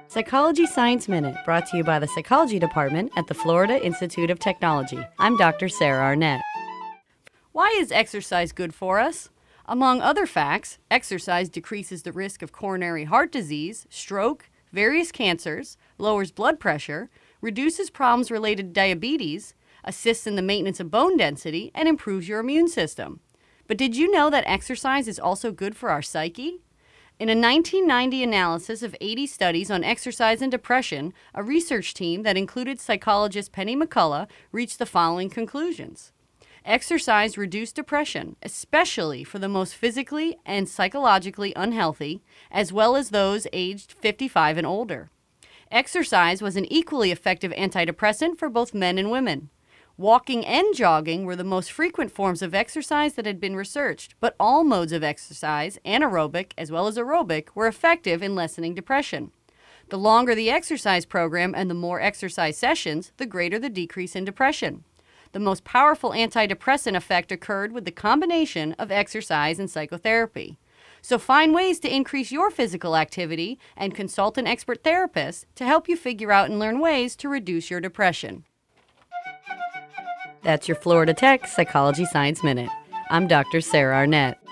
Psychology Science Minute, brought to you by the Psychology Department at the Florida Institute of Technology. I'm Dr. Sarah Arnett. Why is exercise good for us? Among other facts, exercise decreases the risk of coronary heart disease, stroke, various cancers, lowers blood pressure, reduces problems related to diabetes, assists in the maintenance of bone density, and improves your immune system. But did you know that exercise is also good for our psyche? In a 1990 analysis of 80 studies on exercise and depression, a research team that included psychologist Penny McCullough reached the following conclusions. Exercise reduced depression, especially for the most physically and psychologically unhealthy, as well as those aged 55 and older. Exercise was an equally effective antidepressant for both men and women. Walking and jogging were the most frequent forms of exercise that had been researched, but all modes of exercise, anaerobic as well as aerobic, were effective in lessening depression. The longer the exercise program and the more exercise sessions, the greater the decrease in depression. The most powerful antidepressant effect occurred with the combination of exercise and psychotherapy. So find ways to increase your physical activity and consult an expert therapist to help you figure out and learn ways to reduce your depression. That's your Florida Tech Psychology Science Minute. I'm Dr. Sarah Arnett.